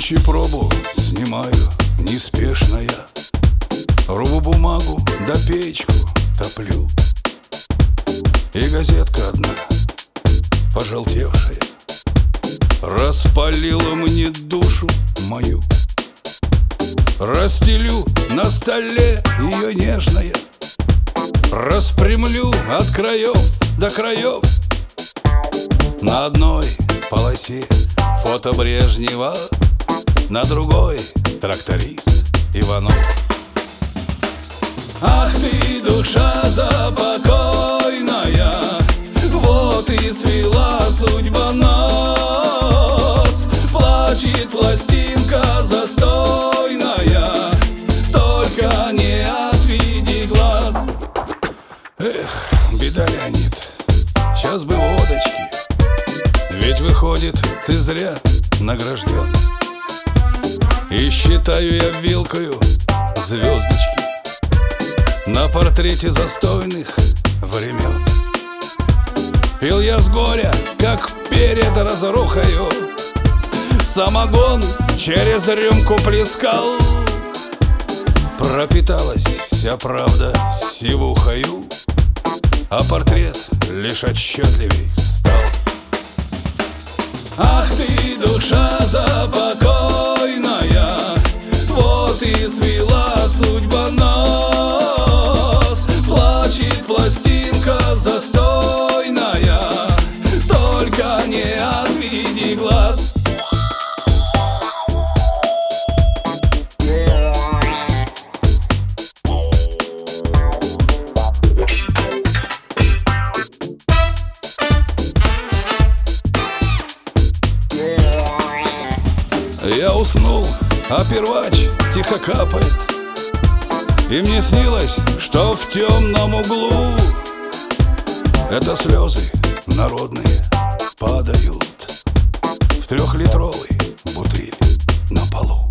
Ночью пробу снимаю неспешно я, рву бумагу да печку топлю. И газетка одна, пожелтевшая, распалила мне душу мою. Расстелю на столе ее нежное, распрямлю от краев до краев. На одной полосе фото Брежнева, на другой тракторист Иванов. Ах ты, душа запокойная, вот и свела судьба нас. Плачет пластинка застойная, только не отведи глаз. Эх, беда, Леонид, сейчас бы водочки, ведь выходит, ты зря награжден. И считаю я вилкою звездочки на портрете застойных времен. Пил я с горя, как перед разрухою, самогон через рюмку плескал. Пропиталась вся правда сивухою, а портрет лишь отчетливей стал. Ах ты, душа запокойная, вот и свела судьба нас. Плачет пластинка застойная, только не отведи глаз. Я уснул, а первач тихо капает, и мне снилось, что в темном углу это слезы народные падают в 3-литровый бутыль на полу.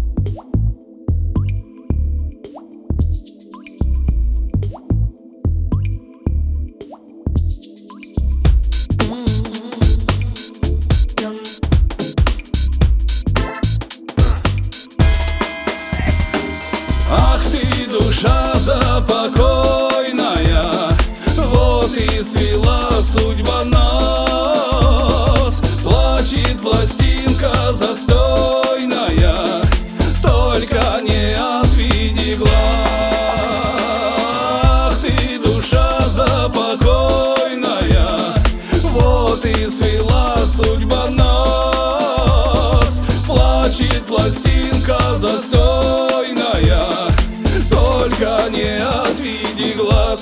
Ах ты, душа запокойная, вот и свела судьба нас. Плачет пластинка застойная, только не отведи глаз. Ах ты, душа запокойная, вот и свела судьба нас. Плачет пластинка застойная, только не отведи глаз.